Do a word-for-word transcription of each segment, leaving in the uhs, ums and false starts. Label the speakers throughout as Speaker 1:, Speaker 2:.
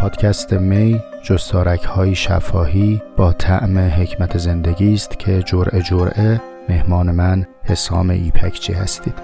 Speaker 1: پادکست می جستارک های شفاهی با طعم حکمت زندگی است که جرعه جرعه مهمان من حسام ایپکچی هستید.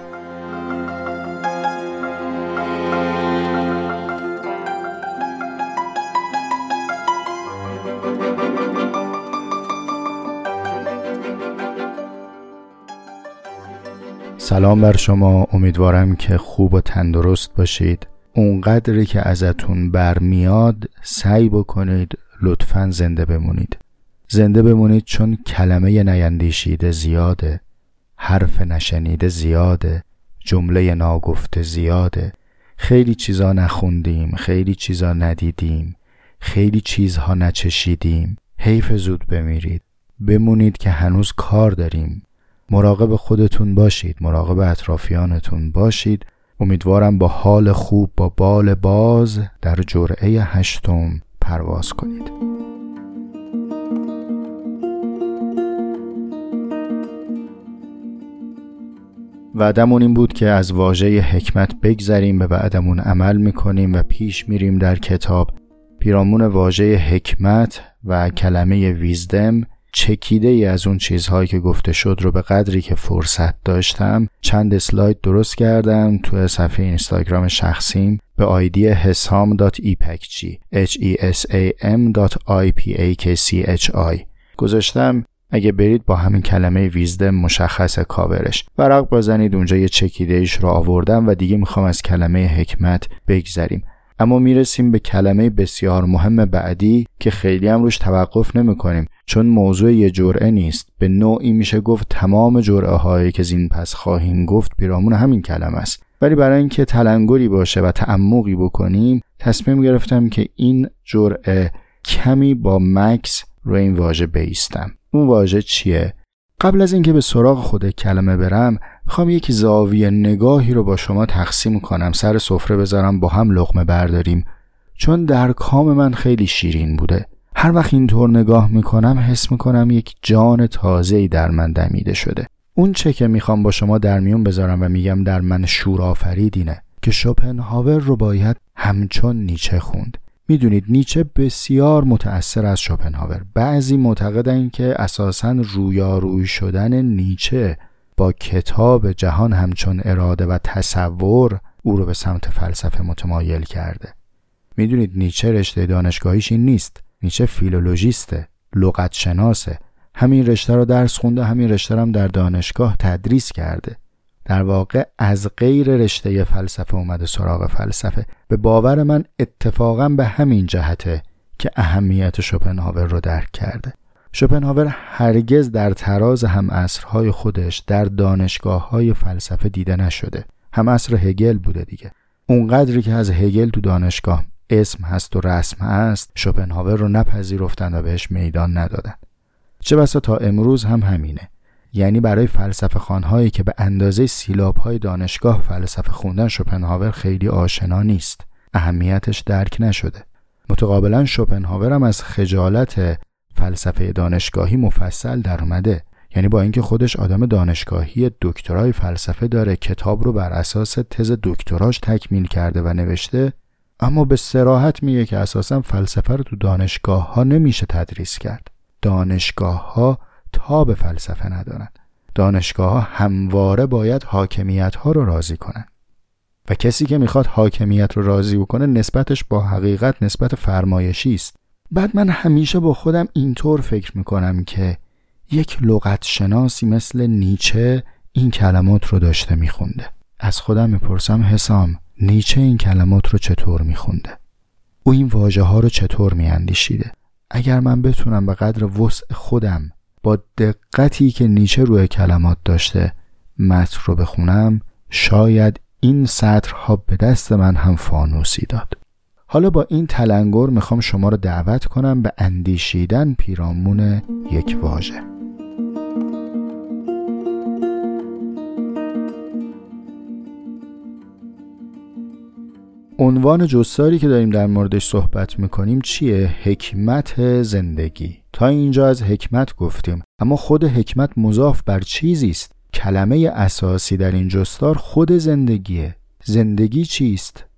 Speaker 1: سلام بر شما، امیدوارم که خوب و تندرست باشید. اونقدری که ازتون برمیاد سعی بکنید لطفاً زنده بمونید. زنده بمونید چون کلمه نیندیشیده زیاده، حرف نشنیده زیاده، جمله ناگفته زیاده. خیلی چیزا نخوندیم، خیلی چیزا ندیدیم، خیلی چیزها نچشیدیم. حیف زود بمیرید. بمونید که هنوز کار داریم. مراقب خودتون باشید، مراقب اطرافیانتون باشید. امیدوارم با حال خوب با بال باز در جرعه هشتم پرواز کنید. وعدمون این بود که از واژه حکمت بگذریم، به وعدمون عمل میکنیم و پیش میریم در کتاب. پیرامون واژه حکمت و کلمه ویزدم چکیده ای از اون چیزهایی که گفته شد رو به قدری که فرصت داشتم چند اسلاید درست کردم تو صفحه اینستاگرام شخصیم به آیدی حسام دات ایپکچی اچ ای اس ای ام دات آی پی ای کی سی اچ آی گذاشتم. اگه برید با همین کلمه ویزدم مشخص کاورش ورق بزنید، اونجا یه چکیده ایش رو آوردم و دیگه میخوام از کلمه حکمت بگذریم. اما میرسیم به کلمه بسیار مهم بعدی که خیلی هم روش توقف نمی کنیم، چون موضوع یه جرعه نیست. به نوعی میشه گفت تمام جرعه هایی که زین پس خواهیم گفت پیرامون همین کلمه است. ولی برای اینکه تلنگری باشه و تعمقی بکنیم تصمیم گرفتم که این جرعه کمی با مکس رو این واژه بایستم. اون واژه چیه؟ قبل از اینکه به سراغ خود کلمه برم میخوام یک زاویه نگاهی رو با شما تقسیم کنم، سر سفره بذارم با هم لقمه برداریم، چون در کام من خیلی شیرین بوده. هر وقت اینطور نگاه میکنم حس میکنم یک جان تازه‌ای در من دمیده شده. اون چه که میخوام با شما در میون بذارم و میگم در من شور آفرید اینه که شوپنهاور رو باید همچون نیچه خوند. میدونید نیچه بسیار متأثر از شوپنهاور. بعضی معتقدن که اساساً رویاروی شدن نیچه با کتاب جهان همچون اراده و تصور او رو به سمت فلسفه متمایل کرده. میدونید نیچه رشته دانشگاهیش این نیست. نیچه فیلولوژیسته، لغت شناسه. همین رشته رو درس خونده، همین رشته رو هم در دانشگاه تدریس کرده. در واقع از غیر رشته فلسفه اومده سراغ فلسفه. به باور من اتفاقا به همین جهته که اهمیت شوپنهاور رو درک کرده. شوپنهاور هرگز در تراز هم عصرهای خودش در دانشگاه‌های فلسفه دیده نشده. هم عصر هگل بوده دیگه. اونقدری که از هگل تو دانشگاه اسم هست و رسم هست، شوپنهاور رو نپذیرفتن و بهش میدان ندادن. چه بسا تا امروز هم همینه. یعنی برای فلسفه خوان‌هایی که به اندازه سیلاب‌های دانشگاه فلسفه خوندن شوپنهاور خیلی آشنا نیست. اهمیتش درک نشده. متقابلا شوپنهاور هم از خجالت فلسفه دانشگاهی مفصل در اومده. یعنی با اینکه خودش آدم دانشگاهی دکترای فلسفه داره، کتاب رو بر اساس تز دکتراش تکمیل کرده و نوشته، اما به صراحت میگه که اساسا فلسفه رو تو دانشگاه ها نمیشه تدریس کرد. دانشگاه ها تاب فلسفه ندارن. دانشگاه ها همواره باید حاکمیت ها رو راضی کنن و کسی که میخواد حاکمیت رو راضی بکنه نسبتش با حقیقت نسبت فرمایشی است. بعد من همیشه با خودم اینطور فکر میکنم که یک لغت شناسی مثل نیچه این کلمات رو داشته میخونده. از خودم میپرسم حسام، نیچه این کلمات رو چطور میخونده؟ او این واژه ها رو چطور میاندیشیده؟ اگر من بتونم به قدر وسع خودم با دقتی که نیچه روی کلمات داشته متن رو بخونم، شاید این سطرها به دست من هم فانوسی داد. حالا با این تلنگر میخوام شما رو دعوت کنم به اندیشیدن پیرامون یک واژه. عنوان جستاری که داریم در موردش صحبت میکنیم چیه؟ حکمت زندگی. تا اینجا از حکمت گفتیم، اما خود حکمت مضاف بر چیزی است. کلمه اساسی در این جستار خود زندگیه. زندگی چیست؟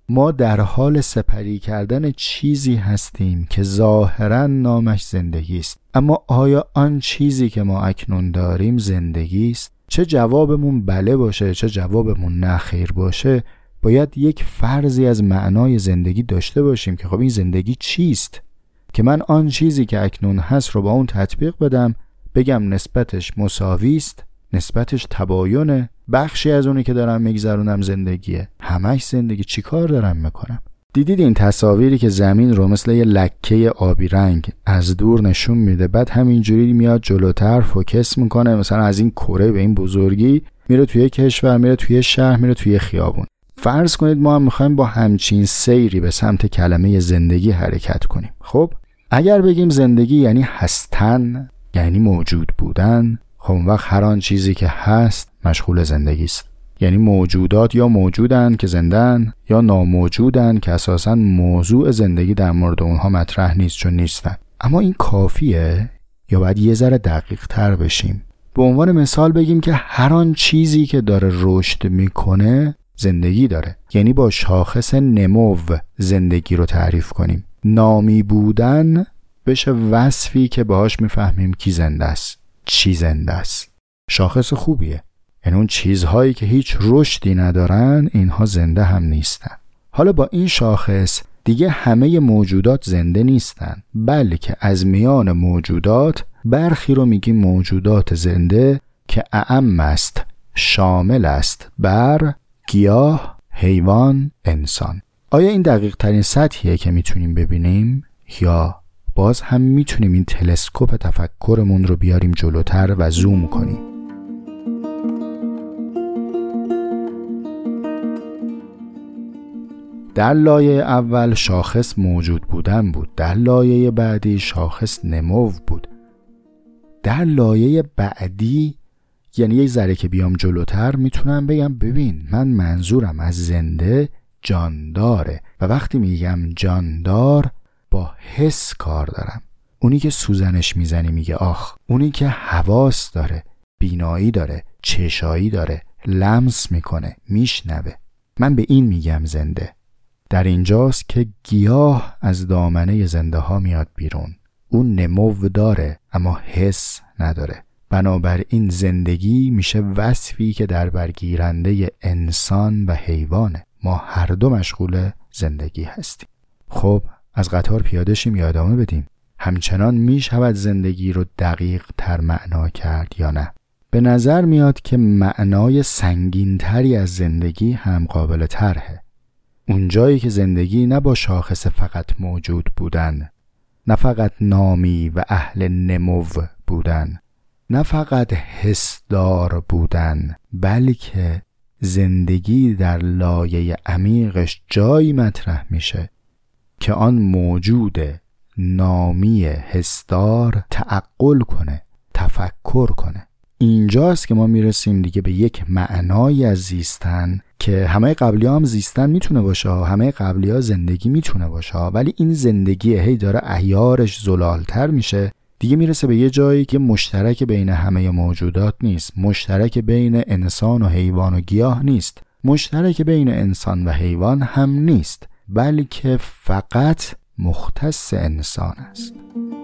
Speaker 1: ما در حال سپری کردن چیزی هستیم که ظاهراً نامش زندگی است، اما آیا آن چیزی که ما اکنون داریم زندگی است؟ چه جوابمون بله باشه چه جوابمون نه خیر باشه، باید یک فرضی از معنای زندگی داشته باشیم که خب این زندگی چیست، که من آن چیزی که اکنون هست رو با اون تطبیق بدم، بگم نسبتش مساوی است، نسبتش تباینه، بخشی از اونی که دارم میگذرونم زندگیه، همش زندگی. چی کار دارم میکنم؟ دیدید این تصاویری که زمین رو مثل یه لکه آبی رنگ از دور نشون میده، بعد همینجوری میاد جلوتر فوکس میکنه، مثلا از این کره به این بزرگی میره توی کشور، میره توی شهر، میره توی خیابون. فرض کنید ما هم میخوایم با همچین سیری به سمت کلمه زندگی حرکت کنیم. خب اگر بگیم زندگی یعنی هستن، یعنی موجود بودن، خب اون وقت هر آن چیزی که هست مشغول زندگی است. یعنی موجودات یا موجودن که زندن یا ناموجودن که اساساً موضوع زندگی در مورد اونها مطرح نیست چون نیستن. اما این کافیه یا باید یه ذره دقیق تر بشیم؟ به عنوان مثال بگیم که هر آن چیزی که داره رشد میکنه زندگی داره، یعنی با شاخص نمو زندگی رو تعریف کنیم. نامی بودن بشه وصفی که باهاش میفهمیم کی زنده است، چی زنده است. شاخص خوبیه، یعنی اون چیزهایی که هیچ رشدی ندارن اینها زنده هم نیستن. حالا با این شاخص دیگه همه موجودات زنده نیستن، بلکه از میان موجودات برخی رو میگیم موجودات زنده که اعم است، شامل است بر گیاه، حیوان، انسان. آیا این دقیق ترین سطحیه که میتونیم ببینیم یا باز هم میتونیم این تلسکوپ تفکرمون رو بیاریم جلوتر و زوم کنیم؟ در لایه اول شاخص موجود بودن بود، در لایه بعدی شاخص نمو بود. در لایه بعدی یعنی یک ذره که بیام جلوتر میتونم بگم ببین من منظورم از زنده جانداره، و وقتی میگم جاندار با حس کار دارم. اونی که سوزنش میزنی میگه آخ، اونی که حواس داره، بینایی داره، چشایی داره، لمس میکنه، میشنوه، من به این میگم زنده. در اینجاست که گیاه از دامنه زنده ها میاد بیرون. اون نمو داره اما حس نداره، بنابراین زندگی میشه وصفی که در برگیرنده انسان و حیوانه. ما هر دو مشغول زندگی هستیم. خب از قطار پیاده شیم یا ادامه بدیم؟ همچنان میشود زندگی رو دقیق تر معنا کرد یا نه؟ به نظر میاد که معنای سنگینتری از زندگی هم قابل طرحه. اونجایی که زندگی نه با شاخص فقط موجود بودن، نه فقط نامی و اهل نمو بودن، نه فقط حسدار بودن، بلکه زندگی در لایه عمیقش جایی مطرح میشه که آن موجود نامی حسدار تعقل کنه، تفکر کنه. اینجاست که ما میرسیم دیگه به یک معنایی از زیستن که همه قبلی ها هم زیستن میتونه باشه، همه قبلی ها زندگی میتونه باشه، ولی این زندگی هی داره عیارش زلالتر میشه، دیگه میرسه به یه جایی که مشترک بین همه موجودات نیست، مشترک بین انسان و حیوان و گیاه نیست، مشترک بین انسان و حیوان هم نیست، بلکه فقط مختص انسان است.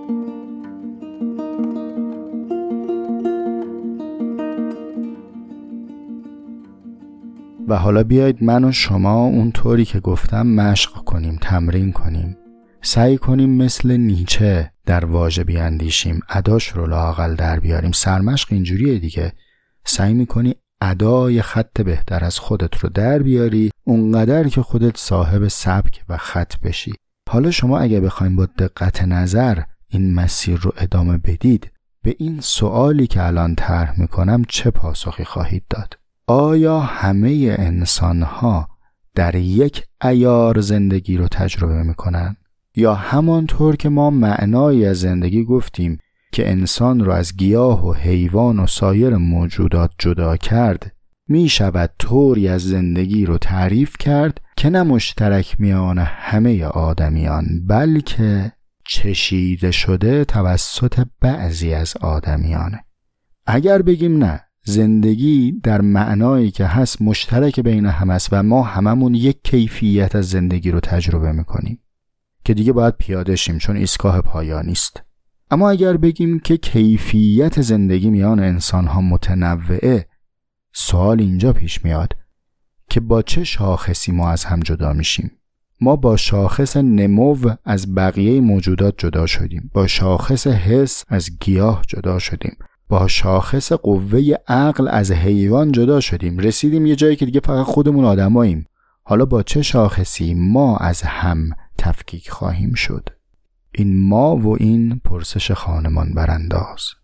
Speaker 1: و حالا بیایید من و شما اونطوری که گفتم مشق کنیم، تمرین کنیم، سعی کنیم مثل نیچه در واژه بیاندیشیم، اداش رو لااقل در بیاریم. سرمشق اینجوریه دیگه، سعی میکنی ادای خط بهتر از خودت رو در بیاری اونقدر که خودت صاحب سبک و خط بشی. حالا شما اگه بخوایم با دقت نظر این مسیر رو ادامه بدید، به این سوالی که الان طرح میکنم چه پاسخی خواهید داد؟ آیا همه انسان‌ها در یک عیار زندگی رو تجربه میکنن؟ یا همانطور که ما معنایی از زندگی گفتیم که انسان رو از گیاه و حیوان و سایر موجودات جدا کرد، می شود طوری از زندگی رو تعریف کرد که نه مشترک میان همه آدمیان، بلکه چشیده شده توسط بعضی از آدمیانه. اگر بگیم نه، زندگی در معنایی که هست مشترک بین همه است و ما هممون یک کیفیت از زندگی رو تجربه میکنیم که دیگه باید پیاده شیم چون ایستگاه پایانی است. اما اگر بگیم که کیفیت زندگی میان انسان ها متنوعه، سوال اینجا پیش میاد که با چه شاخصی ما از هم جدا میشیم؟ ما با شاخص نمو از بقیه موجودات جدا شدیم، با شاخص حس از گیاه جدا شدیم، با شاخص قوه عقل از حیوان جدا شدیم، رسیدیم یه جایی که دیگه فقط خودمون آدماییم. حالا با چه شاخصی ما از هم تفکیک خواهیم شد؟ این ما و این پرسش خانمان برانداز.